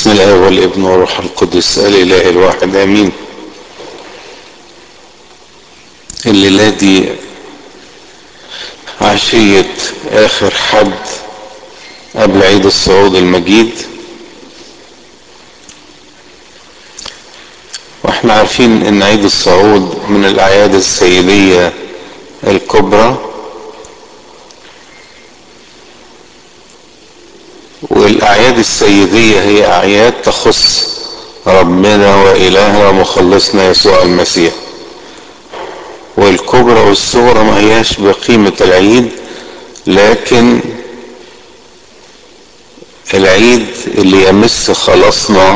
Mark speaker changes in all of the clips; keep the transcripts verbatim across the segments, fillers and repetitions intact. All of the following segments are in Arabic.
Speaker 1: بسم الله والابن والروح القدس الاله الواحد امين. الليله دي عشيه اخر حد قبل عيد الصعود المجيد، واحنا عارفين ان عيد الصعود من الاعياد السيديه الكبرى، والاعياد السيديه هي اعياد تخص ربنا والهنا ومخلصنا يسوع المسيح، والكبرى والصغرى ما هياش بقيمه العيد، لكن العيد اللي يمس خلاصنا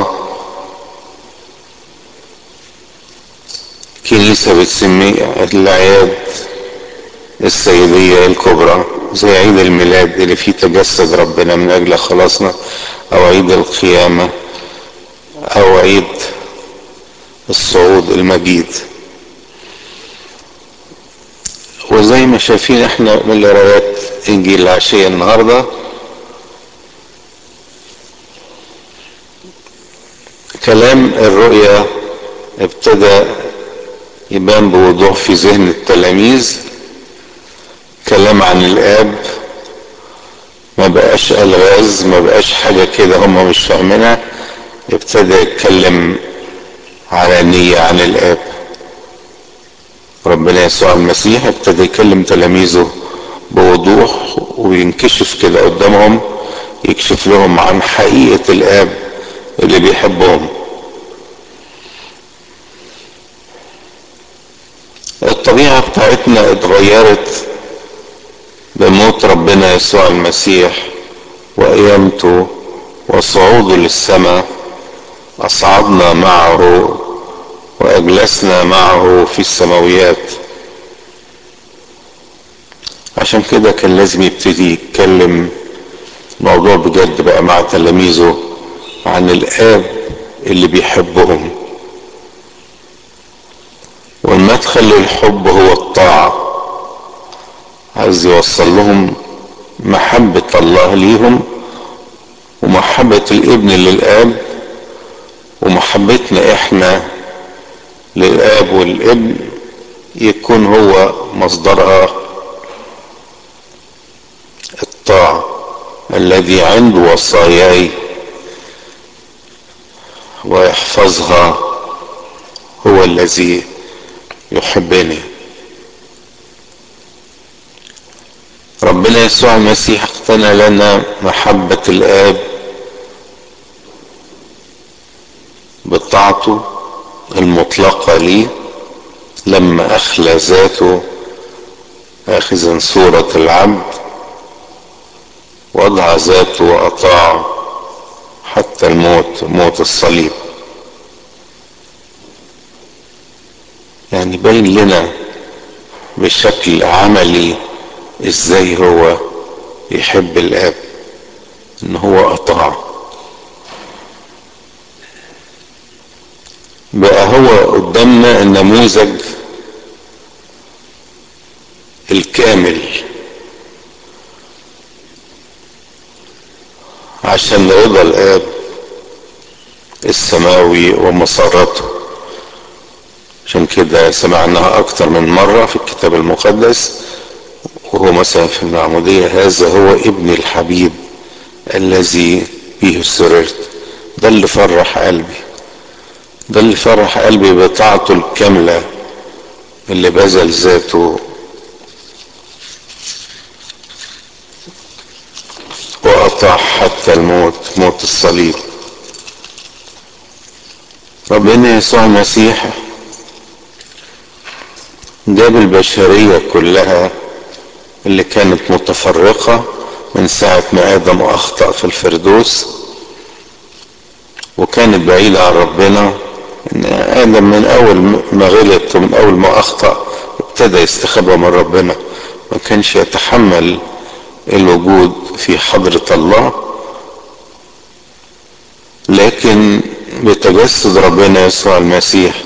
Speaker 1: كنيسة بتسميه الأعياد السيدية الكبرى، زي عيد الميلاد اللي فيه تجسد ربنا من أجل خلاصنا، أو عيد القيامة، أو عيد الصعود المجيد. وزي ما شايفين احنا من قراءات إنجيل العشية النهاردة، كلام الرؤيا ابتدى يبان بوضوح في ذهن التلاميذ، كلام عن الآب، ما بقاش ألغاز، ما بقاش حاجة كده هم مش فاهمينها، ابتدى يتكلم علانية عن الآب. ربنا يسوع المسيح ابتدى يكلم تلاميذه بوضوح وينكشف كده قدامهم، يكشف لهم عن حقيقة الآب اللي بيحبهم. الطبيعة بتاعتنا اتغيرت بموت ربنا يسوع المسيح وقيامته وصعوده للسماء، أصعدنا معه وأجلسنا معه في السماويات. عشان كده كان لازم يبتدي يتكلم موضوع بجد بقى مع تلاميذه عن الآب اللي بيحبهم، والمدخل للحب هو الطاعة. عايز يوصل لهم محبة الله ليهم، ومحبة الابن للآب، ومحبتنا احنا للآب والابن يكون هو مصدرها الطاعة. الذي عنده وصاياي ويحفظها هو الذي يحبني. ربنا يسوع المسيح اقتنى لنا محبة الآب بطاعته المطلقة ليه، لما أخلى ذاته آخذا صورة العبد، وضع ذاته وأطاع حتى الموت، موت الصليب. يعني بين لنا بشكل عملي ازاي هو يحب الآب، ان هو أطاع. بقى هو قدامنا النموذج الكامل عشان رضا الآب السماوي ومسارته. عشان كده سمعناها أكتر من مرة في الكتاب المقدس، وهو مثلا في المعمودية: هذا هو ابن الحبيب الذي به سررت. ده اللي فرح قلبي، ده اللي فرح قلبي بطاعته الكاملة، اللي بذل ذاته وأطاع حتى الموت، موت الصليب. ربنا يسوع المسيح جاب البشرية كلها اللي كانت متفرقة من ساعة ما آدم أخطأ في الفردوس وكانت بعيدة عن ربنا. إن آدم من أول ما غلط ومن أول ما أخطأ ابتدى يستخبى من ربنا، ما كانش يتحمل الوجود في حضرة الله. لكن بتجسد ربنا يسوع المسيح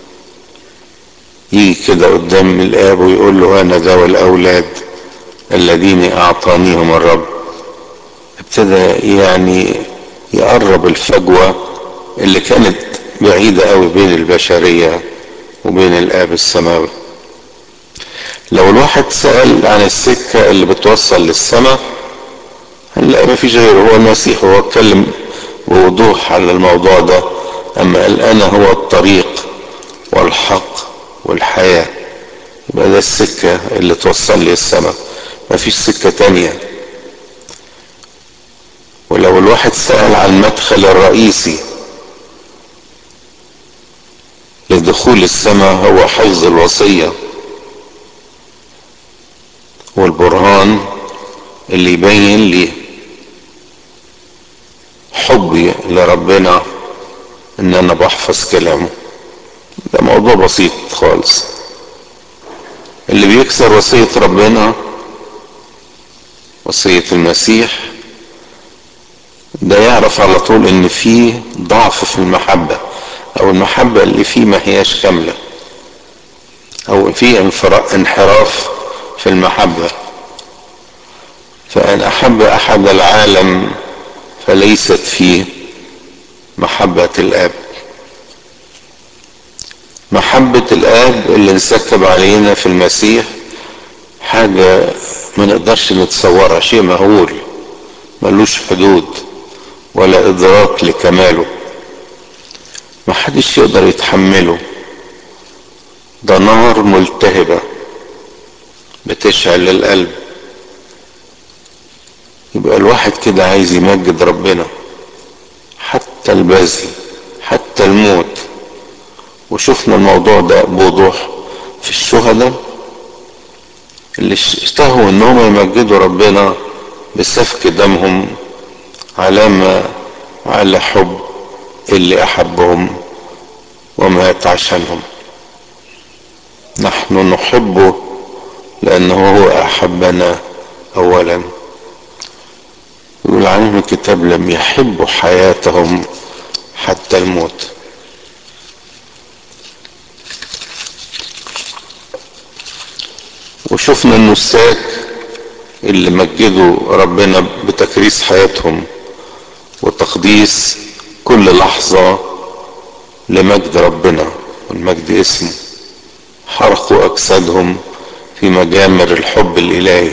Speaker 1: يجي كده قدام الآب ويقول له: أنا ذا الأولاد الذين أعطانيهم الرب. ابتدى يعني يقرب الفجوة اللي كانت بعيدة قوي بين البشرية وبين الآب السماوي. لو الواحد سأل عن السكة اللي بتوصل للسماء هنلاقي مفيش غيره هو المسيح، وهو اتكلم بوضوح على الموضوع ده اما قال انا هو الطريق والحق والحياة. يبقى ده السكة اللي توصل لي السماء، مفيش سكة تانية. ولو الواحد سأل عن المدخل الرئيسي لدخول السماء هو حفظ الوصية والبرهان اللي يبين لي حبي لربنا ان انا بحفظ كلامه. ده موضوع بسيط خالص. اللي بيكسر وصية ربنا، وصية المسيح، ده يعرف على طول ان فيه ضعف في المحبة، او المحبة اللي فيه ما هياش كاملة، او فيه انحراف في المحبة. فان احب احد العالم فليست فيه محبة الاب. محبة الاب اللي انسكب علينا في المسيح حاجة ما نقدرش نتصورها، شيء مهول ملوش حدود ولا ادراك لكماله، ما حدش يقدر يتحمله. ده نار ملتهبة بتشعل القلب. يبقى الواحد كده عايز يمجد ربنا حتى البذل، حتى الموت. وشفنا الموضوع ده بوضوح في الشهداء اللي اشتهوا انهم يمجدوا ربنا بسفك دمهم علامة على حب اللي احبهم ومات عشانهم. نحن نحبه لانه هو احبنا اولا. يقول عنهم الكتاب لم يحبوا حياتهم حتى الموت. وشفنا النساك اللي مجدوا ربنا بتكريس حياتهم وتقديس كل لحظة لمجد ربنا والمجد اسمه، حرقوا أجسادهم في مجامر الحب الإلهي.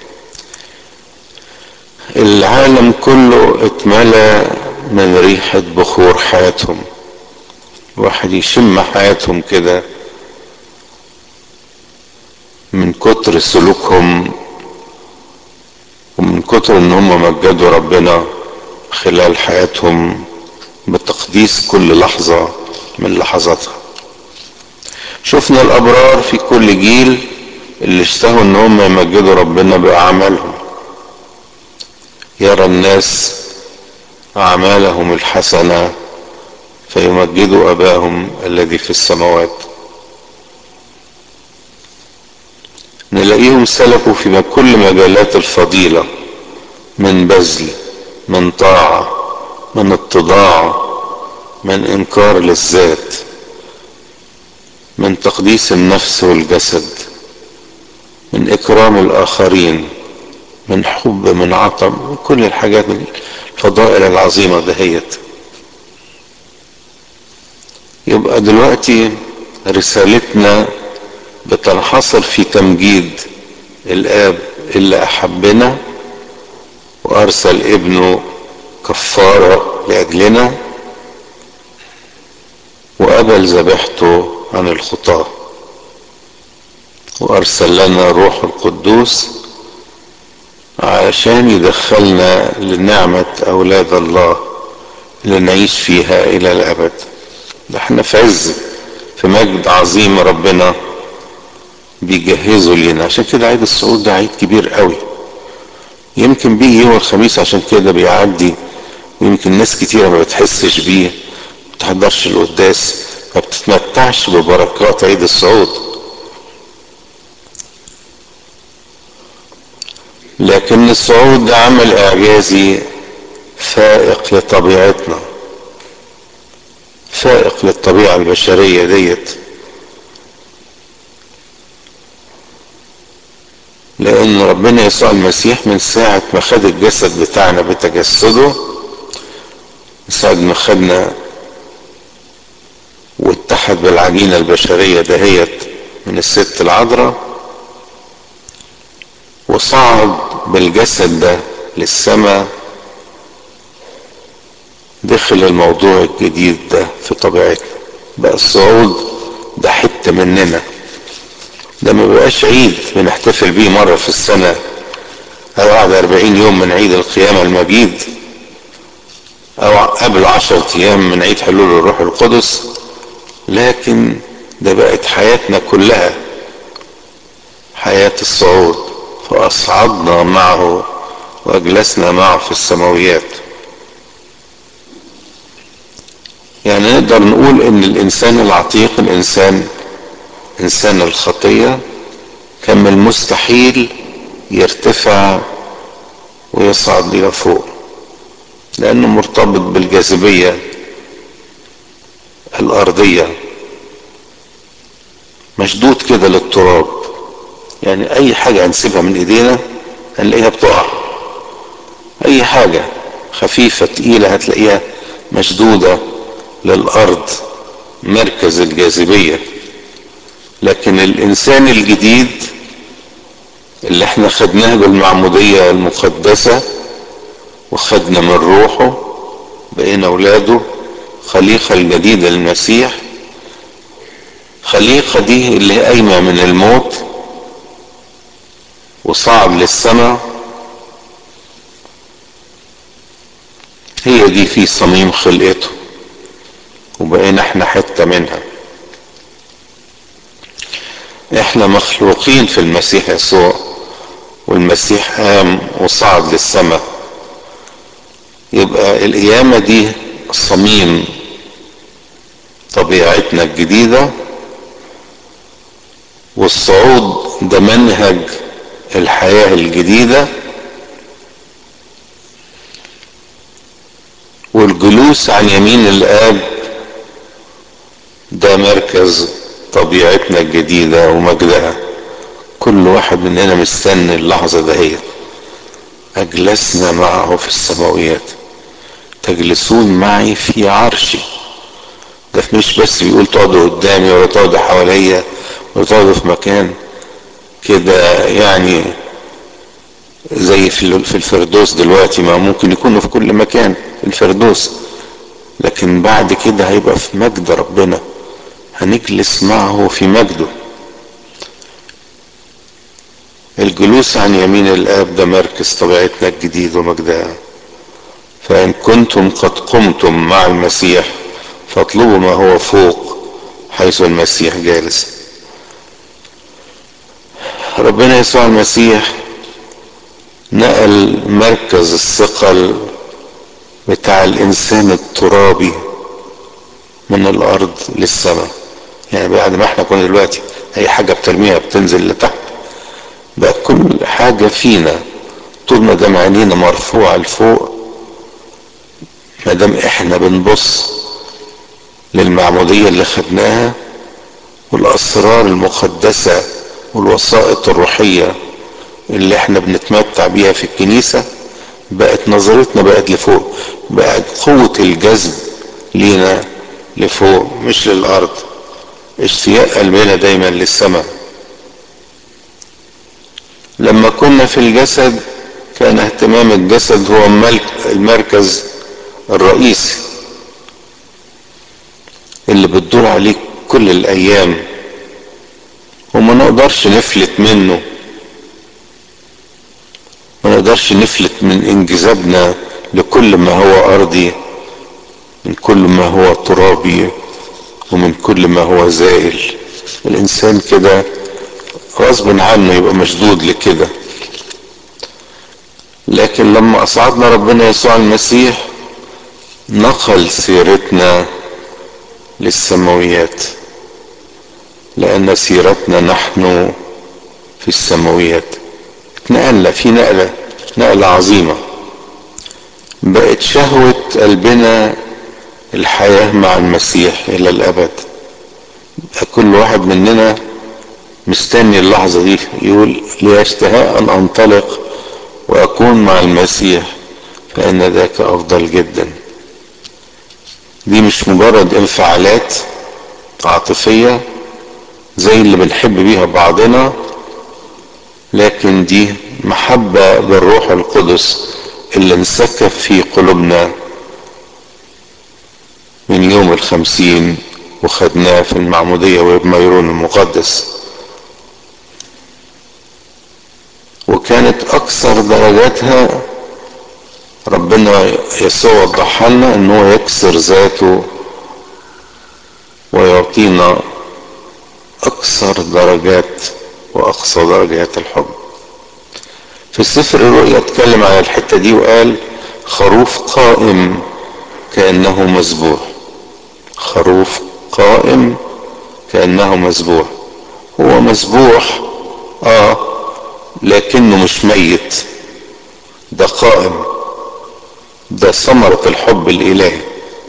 Speaker 1: العالم كله اتملى من ريحة بخور حياتهم. الواحد يشم حياتهم كده من كتر سلوكهم ومن كتر ان هم مجدوا ربنا خلال حياتهم بتقديس كل لحظة من لحظاتها. شفنا الابرار في كل جيل اللي اشتهوا ان هم يمجدوا ربنا باعمالهم. يرى الناس اعمالهم الحسنة فيمجدوا اباهم الذي في السماوات. نلاقيهم سلكوا في كل مجالات الفضيلة، من بذل، من طاعة، من اتضاع، من انكار للذات، من تقديس النفس والجسد، من اكرام الاخرين، من حب، من عطب، من كل الحاجات الفضائل العظيمة دهيت. يبقى دلوقتي رسالتنا بتنحصر في تمجيد الاب اللي احبنا وارسل ابنه كفارة لاجلنا وقبل ذبيحته عن الخطاة، وارسل لنا روح القدوس عشان يدخلنا لنعمة اولاد الله اللي نعيش فيها الى الابد. ده احنا في عز، في مجد عظيم ربنا بيجهزوا لنا. عشان كده عيد الصعود ده عيد كبير قوي، يمكن بيجي يوم الخميس عشان كده بيعدي، ويمكن ناس كتيرة ما بتحسش بيه، ما بتحضرش القداس، ما بتتمتعش ببركات عيد الصعود. لكن الصعود ده عمل اعجازي فائق لطبيعتنا، فائق للطبيعة البشرية ديت. لان ربنا يسوع المسيح من ساعة ما خد الجسد بتاعنا بتجسده ساعة ما خدنا واتحد بالعجينة البشرية دهيت من الست العذراء وصعد بالجسد ده للسماء، دخل الموضوع الجديد ده في طبيعتنا. بقى الصعود ده حتة مننا، ده ما بقاش عيد بنحتفل بيه مرة في السنة او بعد اربعين يوم من عيد القيامة المجيد او قبل عشرة ايام من عيد حلول الروح القدس، لكن ده بقت حياتنا كلها حياة الصعود. فاصعدنا معه واجلسنا معه في السماويات. يعني نقدر نقول ان الانسان العتيق، الانسان انسان الخطية، كان من المستحيل يرتفع ويصعد الى فوق، لانه مرتبط بالجاذبية الارضية، مشدود كده للتراب. يعني اي حاجة هنسيبها من ايدينا هنلاقيها بتقع، اي حاجة خفيفة تقيلة هتلاقيها مشدودة للارض، مركز الجاذبية. لكن الانسان الجديد اللي احنا خدناه بالمعمودية المقدسة وخدنا من روحه، بقينا اولاده، خليقة الجديدة للمسيح. خليقة دي اللي قايمة من الموت وصعد للسماء، هي دي في صميم خلقته، وبقينا احنا حتة منها. احنا مخلوقين في المسيح يسوع، والمسيح قام وصعد للسماء. يبقى القيامة دي صميم طبيعتنا الجديدة، والصعود ده منهج الحياة الجديدة، والجلوس عن يمين الآب ده مركز طبيعتنا الجديدة ومجدها. كل واحد مننا مستني اللحظة دهيت. أجلسنا معه في السماويات، تجلسون معي في عرشي. ده مش بس بيقول تقعدوا قدامي ولا تقعدوا حواليا ولا تقعدوا في مكان كده يعني زي في الفردوس دلوقتي، ما ممكن يكونوا في كل مكان في الفردوس، لكن بعد كده هيبقى في مجد ربنا، هنجلس معه في مجده. الجلوس عن يمين الآب ده مركز طبيعتنا الجديد ومجدها. فإن كنتم قد قمتم مع المسيح فاطلبوا ما هو فوق حيث المسيح جالس. ربنا يسوع المسيح نقل مركز الثقل بتاع الإنسان الترابي من الأرض للسماء. يعني بعد ما احنا كنا دلوقتي أي حاجة بترميها بتنزل لتحت، بقى كل حاجة فينا طول ما دام عينينا مرفوعة لفوق، ما دام احنا بنبص للمعمودية اللي خدناها والاسرار المقدسة والوسائط الروحية اللي احنا بنتمتع بيها في الكنيسة، بقت نظرتنا بقت لفوق، بقت قوة الجذب لينا لفوق مش للارض. اشتياق قلبنا دايما للسماء. لما كنا في الجسد كان اهتمام الجسد هو المركز الرئيسي اللي بتدور عليه كل الايام، وما نقدرش نفلت منه، ما نقدرش نفلت من انجذابنا لكل ما هو ارضي، من كل ما هو ترابي، ومن كل ما هو زائل. الانسان كده غصب عنه يبقى مشدود لكده. لكن لما اصعدنا ربنا يسوع المسيح نقل سيرتنا للسماويات، لان سيرتنا نحن في السماويات. اتنقلنا في نقلة نقلة عظيمة، بقت شهوة قلبنا الحياة مع المسيح الى الابد. كل واحد مننا مستني اللحظة دي، يقول لي اشتهاء ان انطلق واكون مع المسيح فان ذاك افضل جدا. دي مش مجرد انفعالات عاطفية زي اللي بنحب بيها بعضنا، لكن دي محبة بالروح القدس اللي انسكب في قلوبنا من يوم الخمسين وخدناه في المعمودية وبميرون المقدس. وكانت اكثر درجاتها ربنا يسوع وضحها لنا ان هو يكسر ذاته ويعطينا اكثر درجات واقصى درجات الحب. في سفر الرؤيا اتكلم على الحتة دي وقال خروف قائم كأنه مذبوح. خروف قائم كأنه مذبوح. هو مذبوح اه لكنه مش ميت، ده قائم، ده ثمرة الحب الالهي.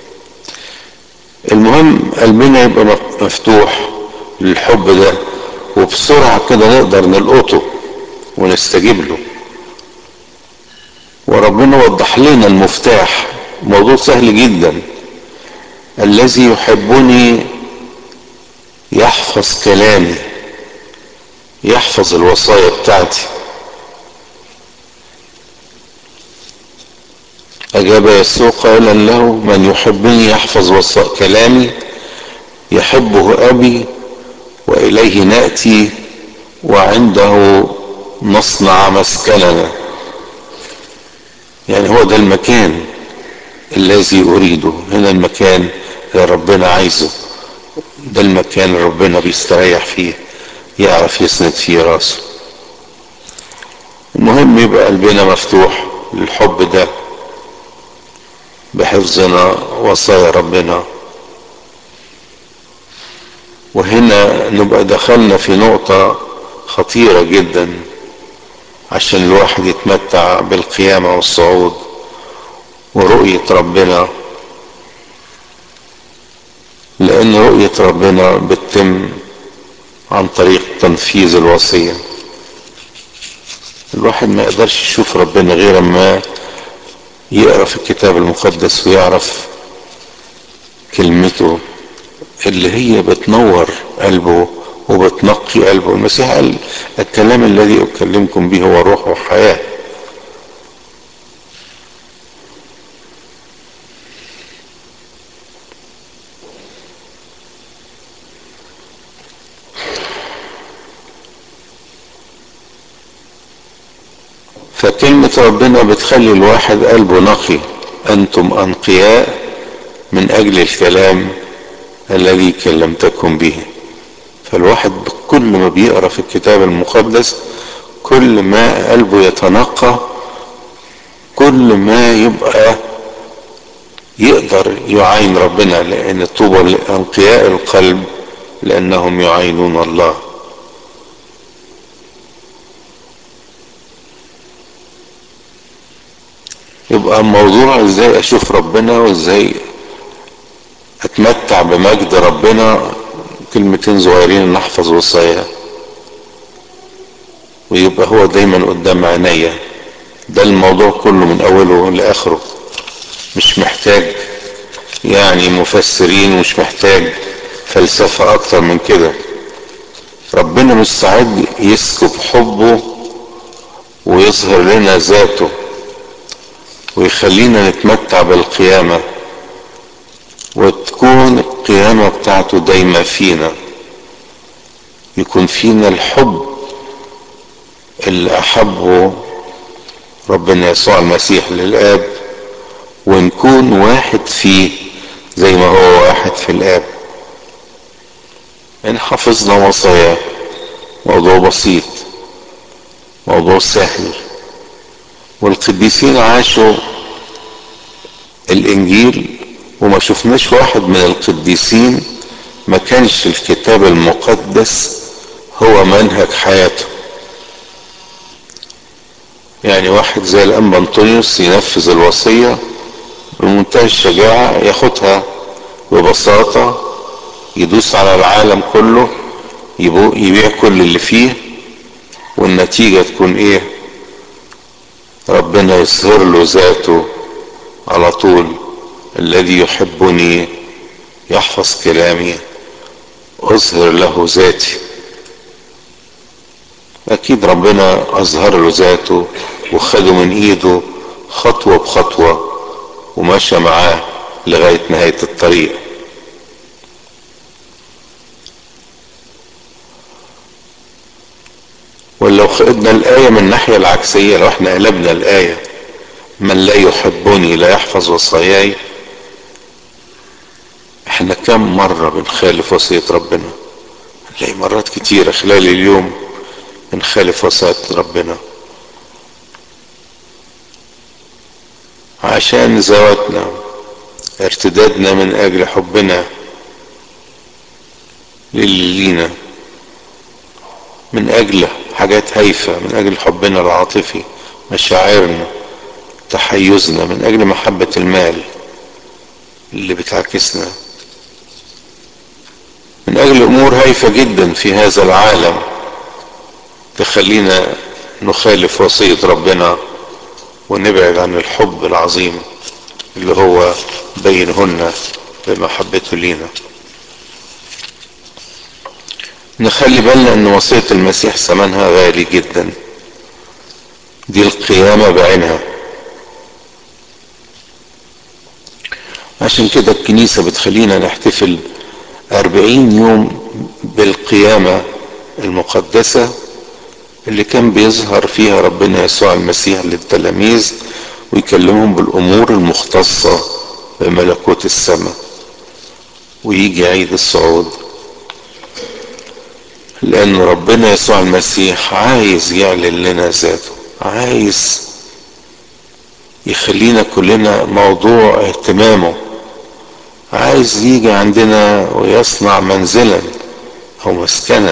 Speaker 1: المهم قلبنا يبقى مفتوح للحب ده، وبسرعة كده نقدر نلقطه ونستجيب له. وربنا وضح لنا المفتاح، موضوع سهل جدا. الذي يحبني يحفظ كلامي، يحفظ الوصايا بتاعتي. أجاب يسوع قائلا له من يحبني يحفظ وصايا كلامي يحبه أبي وإليه نأتي وعنده نصنع مسكننا. يعني هو ده المكان الذي أريده، هنا المكان اللي ربنا عايزه، ده المكان اللي ربنا بيستريح فيه، يعرف يسند فيه راسه. المهم يبقى قلبنا مفتوح للحب ده بحفظنا وصايا ربنا. وهنا نبقى دخلنا في نقطة خطيرة جدا عشان الواحد يتمتع بالقيامة والصعود ورؤية ربنا، لأن رؤية ربنا بتتم عن طريق تنفيذ الوصية. الواحد ما يقدرش يشوف ربنا غير ما يقرأ في الكتاب المقدس ويعرف كلمته اللي هي بتنور قلبه وبتنقي قلبه. المسيح قال الكلام الذي أكلمكم به هو روح وحياة. فكلمة ربنا بتخلي الواحد قلبه نقي. أنتم أنقياء من أجل الكلام الذي كلمتكم به. فالواحد كل ما بيقرأ في الكتاب المقدس كل ما قلبه يتنقى، كل ما يبقى يقدر يعاين ربنا، لأن طوبى لأنقياء القلب لأنهم يعاينون الله. يبقى الموضوع ازاي اشوف ربنا وازاي اتمتع بمجد ربنا، كلمتين صغيرين نحفظ وصايا ويبقى هو دايما قدام عينيا. ده الموضوع كله من اوله لاخره، مش محتاج يعني مفسرين ومش محتاج فلسفة اكتر من كده. ربنا مستعد يسكب حبه ويظهر لنا ذاته ويخلينا نتمتع بالقيامة، وتكون القيامة بتاعته دايما فينا، يكون فينا الحب اللي احبه ربنا يسوع المسيح للآب، ونكون واحد فيه زي ما هو واحد في الآب. ان حفظنا وصاياه موضوع بسيط، موضوع سهل. والقديسين عاشوا الانجيل وما شفناش واحد من القديسين ما كانش الكتاب المقدس هو منهج حياته. يعني واحد زي الانبا انطونيوس ينفذ الوصية بمنتهى الشجاعة، ياخدها ببساطة، يدوس على العالم كله، يبيع كل اللي فيه، والنتيجة تكون ايه؟ ربنا يظهر له ذاته على طول الذي يحبني يحفظ كلامي اظهر له ذاتي. اكيد ربنا اظهر له ذاته وخده من ايده خطوة بخطوة ومشى معاه لغاية نهاية الطريق. ولو خدنا الآية من الناحية العكسية، لو احنا قلبنا الآية من لا يحبني لا يحفظ وصاياي، احنا كم مرة بنخالف وصية ربنا؟ نلاقي مرات كتيرة خلال اليوم بنخالف وصية ربنا عشان ذواتنا، ارتدادنا من اجل حبنا للي لينا، من اجل حاجات هايفة، من اجل حبنا العاطفي، مشاعرنا، تحيزنا، من اجل محبة المال اللي بتعكسنا، من اجل امور هايفة جدا في هذا العالم تخلينا نخالف وصية ربنا ونبعد عن الحب العظيم اللي هو بينهن بمحبته لينا. نخلي بالنا ان وصية المسيح ثمنها غالي جدا، دي القيامة بعينها. عشان كده الكنيسة بتخلينا نحتفل أربعين يوم بالقيامة المقدسة اللي كان بيظهر فيها ربنا يسوع المسيح للتلاميذ ويكلمهم بالأمور المختصة بملكوت السماء. ويجي عيد الصعود لأن ربنا يسوع المسيح عايز يعلن لنا ذاته، عايز يخلينا كلنا موضوع اهتمامه، عايز يجي عندنا ويصنع منزلا أو مسكنا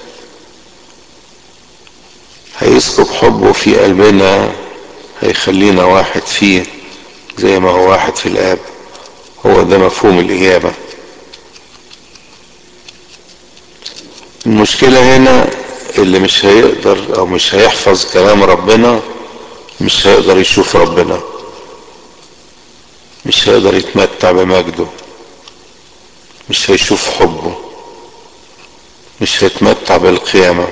Speaker 1: هيسكب حبه في قلبنا، هيخلينا واحد فيه زي ما هو واحد في الآب. هو ده مفهوم القيامة. المشكلة هنا اللي مش هيقدر او مش هيحفظ كلام ربنا مش هيقدر يشوف ربنا، مش هيقدر يتمتع بمجده، مش هيشوف حبه، مش هيتمتع بالقيامة.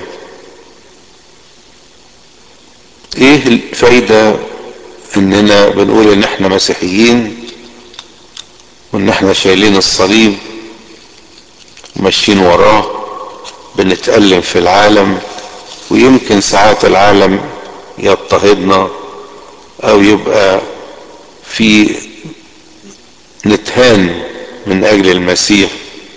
Speaker 1: ايه الفايدة اننا بنقول ان احنا مسيحيين وان احنا شايلين الصليب وماشيين وراه، بنتألم في العالم ويمكن ساعات العالم يضطهدنا او يبقى في نتهان من اجل المسيح،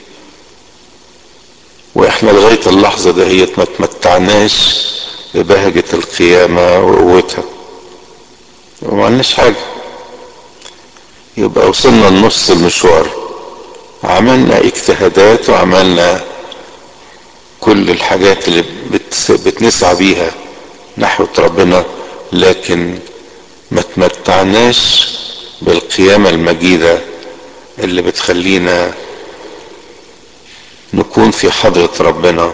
Speaker 1: واحنا لغاية اللحظة دهيت ما تمتعناش ببهجة القيامة وقوتها وما عملناش حاجة؟ يبقى وصلنا لنص المشوار، عملنا اجتهادات وعملنا كل الحاجات اللي بتنسعى بيها نحو ربنا، لكن ما تمتعناش بالقيامة المجيدة اللي بتخلينا نكون في حضرة ربنا.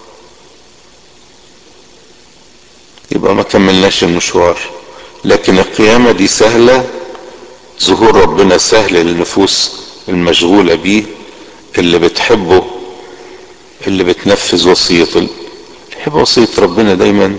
Speaker 1: يبقى ما كملناش المشوار. لكن القيامة دي سهلة، ظهور ربنا سهل للنفوس المشغولة بيه، اللي بتحبه، اللي بتنفذ وصيته. يحب وصية ربنا دايما،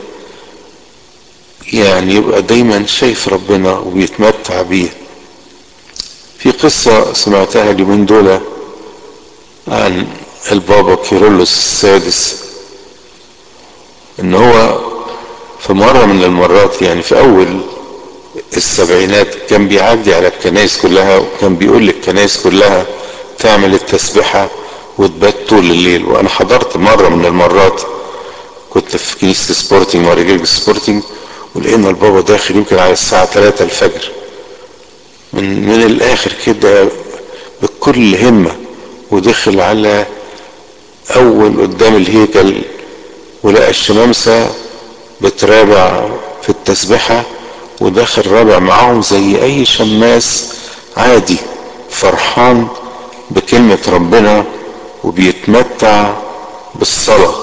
Speaker 1: يعني يبقى دايما شايف ربنا وبيتمتع بيه. في قصة سمعتها اليومين دول عن البابا كيرلس السادس، ان هو في مرة من المرات يعني في اول السبعينات كان بيعدي على الكنائس كلها وكان بيقول للكنائس كلها تعمل التسبيحة وتبات طول الليل. وانا حضرت مرة من المرات كنت في كنيسة سبورتنج ورجال سبورتنج، ولقينا البابا داخل يمكن على الساعة ثلاثة الفجر من من الاخر كده بكل همة، ودخل على اول قدام الهيكل ولقى الشمامسة بترابع في التسبيحة، وداخل رابع معاهم زي اي شماس عادي فرحان بكلمة ربنا وبيتمتع بالصلاة.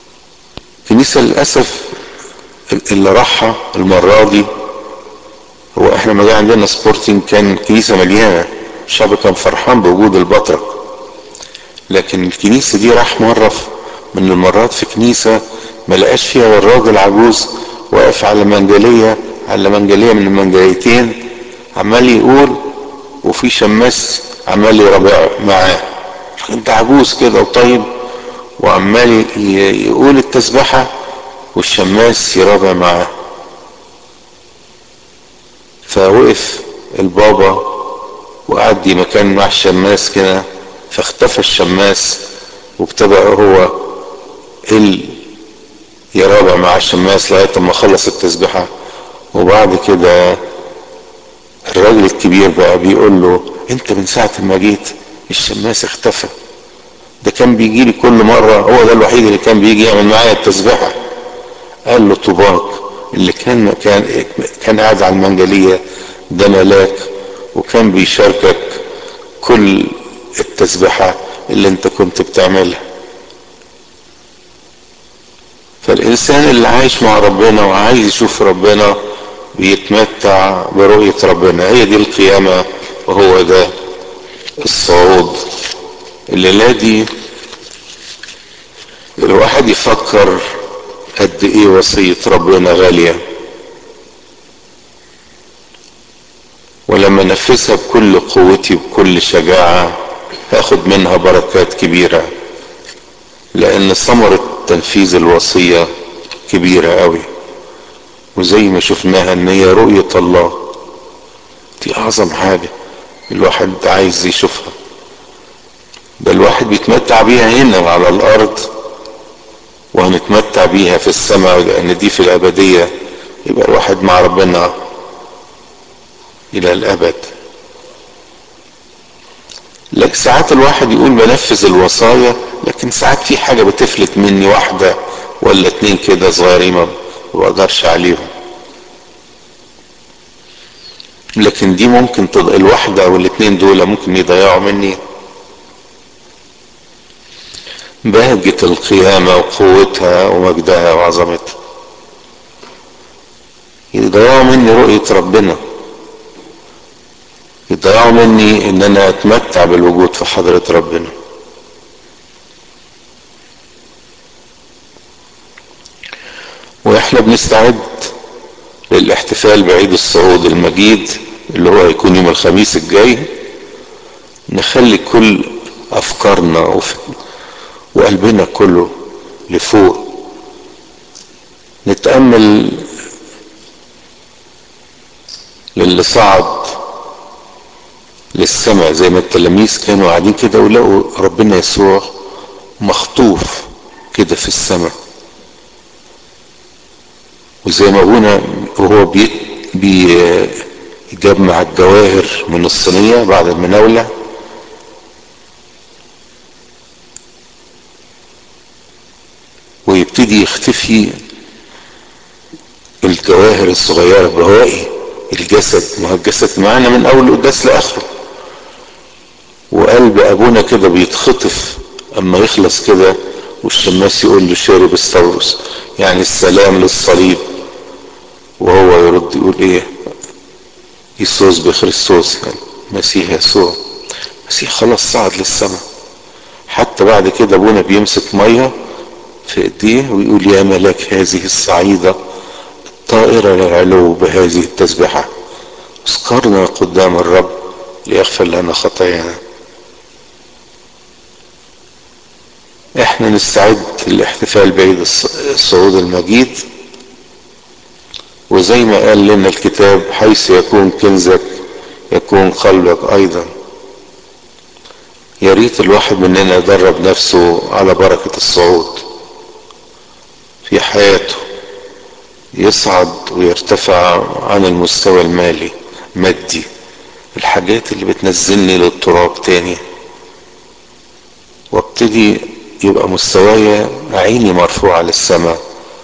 Speaker 1: كنيسة للأسف اللي راحها المرة دي هو احنا ما جه عندنا سبورتنج كان كنيسة مليانة، الشعب كان فرحان بوجود البطرك، لكن الكنيسة دي راح مرة من المرات في كنيسة ما لقاش فيها الراجل عجوز واقف على منجلية على منجلية من المنجليتين عمال يقول، وفي شماس عمال يربع معاه، انت عجوز كده وطيب وعمال يقول التسبحة والشماس يربع معاه. فوقف البابا وقعد مكان مع الشماس كده، فاختفى الشماس وابتدأ هو اللي يرابع مع الشماس لغاية ما خلص التسبحة. وبعد كده الراجل الكبير بقى بيقول له انت من ساعة ما جيت الشماس اختفى، ده كان بيجي لي كل مرة، هو ده الوحيد اللي كان بيجي يعمل معايا التسبحة. قال له طوباك، اللي كان كان كان قاعد على المنجلية ده ملاك وكان بيشاركك كل التسبحة اللي انت كنت بتعملها. فالانسان اللي عايش مع ربنا وعايز يشوف ربنا بيتمتع برؤية ربنا، هي دي القيامة وهو ده الصعود. الليلة دي الواحد يفكر قد ايه وصية ربنا غالية، ولما نفذها بكل قوتي بكل شجاعة هاخد منها بركات كبيرة، لان ثمرة تنفيذ الوصية كبيرة قوي. وزي ما شفناها ان هي رؤية الله، دي اعظم حاجة الواحد عايز يشوفها. ده الواحد بيتمتع بيها هنا على الارض وهنتمتع بيها في السماء، لان دي في الابدية يبقى الواحد مع ربنا الى الابد. لكن ساعات الواحد يقول بنفذ الوصايا، لكن ساعات في حاجة بتفلت مني، واحدة ولا اتنين كده صغيرين ما بقدرش عليهم، لكن دي ممكن تض... الواحدة او الاتنين دول ممكن يضيعوا مني بهجة القيامة وقوتها ومجدها وعظمتها، يضيعوا مني رؤية ربنا، يضيعوا مني ان انا اتمتع بالوجود في حضرة ربنا. واحنا بنستعد للاحتفال بعيد الصعود المجيد اللي هو هيكون يوم الخميس الجاي، نخلي كل افكارنا وقلبنا كله لفوق، نتأمل للي صعد للسماء زي ما التلاميذ كانوا قاعدين كده ولقوا ربنا يسوع مخطوف كده في السماء، وزي ما ابونا وهو بي بيجمع الجواهر من الصينية بعد المناولة ويبتدي يختفي الجواهر الصغيرة بهوائي الجسد، ما هو الجسد معانا من اول القداس لاخره، وقلب ابونا كده بيتخطف اما يخلص كده والشماس يقول له شارب الثورس يعني السلام للصليب، وهو يرد يقول ايه يسوس بخريستوس يعني مسيح يسوع، مسيح خلاص صعد للسماء. حتى بعد كده ابونا بيمسك ميه في ايديه ويقول يا ملاك هذه الصعيدة طائرة للعلو بهذه التسبحة اذكرنا قدام الرب ليغفر لنا خطايانا. احنا نستعد للاحتفال بعيد الصعود المجيد، وزي ما قال لنا الكتاب حيث يكون كنزك يكون قلبك ايضا. يا ريت الواحد مننا يدرب نفسه على بركة الصعود في حياته، يصعد ويرتفع عن المستوى المالي مادي، الحاجات اللي بتنزلني للتراب تاني، وابتدي يبقى مستواي عيني مرفوعة للسماء،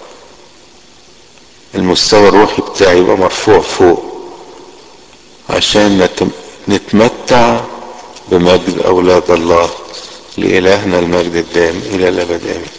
Speaker 1: المستوى الروحي بتاعي يبقى مرفوع فوق، عشان نتمتع بمجد اولاد الله. لإلهنا المجد الدائم الى الابد امين.